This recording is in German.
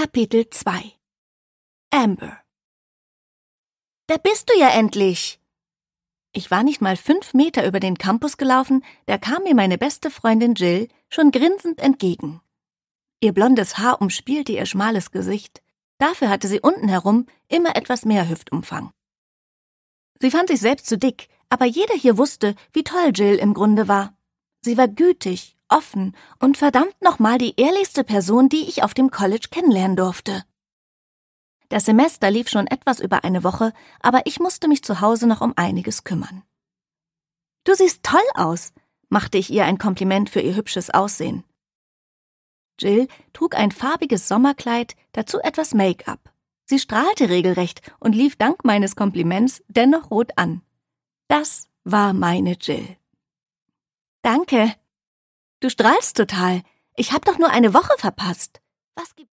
Kapitel 2 Amber. Da bist du ja endlich! Ich war nicht mal 5 Meter über den Campus gelaufen, da kam mir meine beste Freundin Jill schon grinsend entgegen. Ihr blondes Haar umspielte ihr schmales Gesicht. Dafür hatte sie unten herum immer etwas mehr Hüftumfang. Sie fand sich selbst zu dick, aber jeder hier wusste, wie toll Jill im Grunde war. Sie war gütig, offen und verdammt nochmal die ehrlichste Person, die ich auf dem College kennenlernen durfte. Das Semester lief schon etwas über eine Woche, aber ich musste mich zu Hause noch um einiges kümmern. »Du siehst toll aus«, machte ich ihr ein Kompliment für ihr hübsches Aussehen. Jill trug ein farbiges Sommerkleid, dazu etwas Make-up. Sie strahlte regelrecht und lief dank meines Kompliments dennoch rot an. Das war meine Jill. »Danke. Du strahlst total. Ich hab doch nur eine Woche verpasst. Was gibt